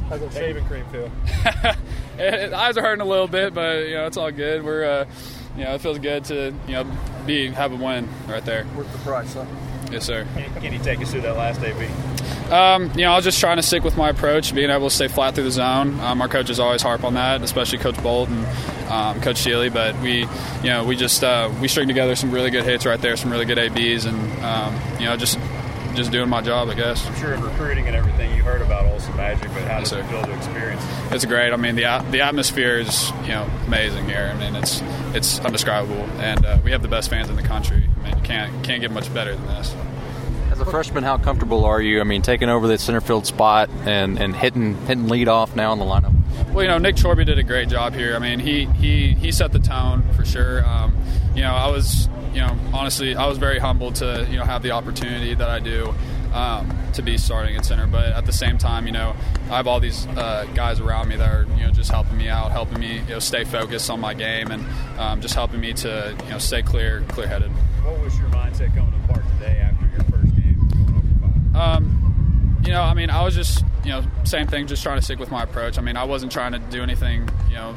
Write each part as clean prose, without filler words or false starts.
How's that shaving cream feel? The eyes are hurting a little bit, but it's all good. We're it feels good to have a win right there. Worth the price, huh? Yes, sir. Can you take us through that last AB? I was just trying to stick with my approach, being able to stay flat through the zone. Our coaches always harp on that, especially Coach Bolt and Coach Shealy. But we string together some really good hits right there, some really good ABs, and just doing my job, I guess. I'm sure in recruiting and everything, you heard about Olsen Magic, but how does it feel to experience it? It's great. I mean, the atmosphere is amazing here. I mean, it's undescribable, and we have the best fans in the country. I mean, you can't get much better than this. As a freshman, how comfortable are you? I mean, taking over the center field spot and hitting lead off now in the lineup. Well, Nick Chorby did a great job here. I mean, he set the tone for sure. I was honestly, I was very humbled to have the opportunity that I do to be starting at center. But at the same time, I have all these guys around me that are just helping me out, helping me stay focused on my game, and just helping me to stay clear-headed. What was your mindset coming to the park today after your first game going over 5? I was just same thing, just trying to stick with my approach. I mean, I wasn't trying to do anything.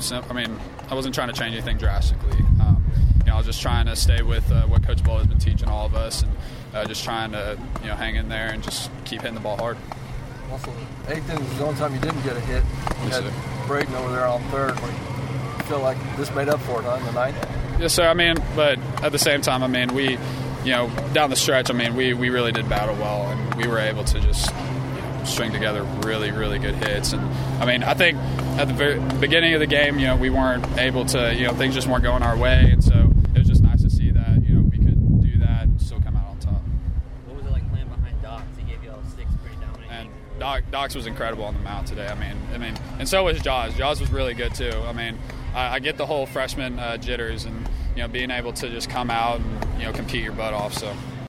I wasn't trying to change anything drastically. I was just trying to stay with what Coach Bolt has been teaching all of us, and just trying to hang in there and just keep hitting the ball hard. Also, eighth inning was the only time you didn't get a hit. You had Braden over there on third. You feel like this made up for it, huh, in the ninth? Yes, sir. But at the same time, we, down the stretch, we really did battle well, and we were able to just string together really, really good hits. And I think at the very beginning of the game, we weren't able to, things just weren't going our way, and so it was just nice to see that, we could do that and still come out on top. What was it like playing behind Dox? He gave you all 6 pretty dominant. And Dox was incredible on the mound today. And so was Jaws. Jaws was really good too. I get the whole freshman jitters and being able to just come out and compete your butt off. So.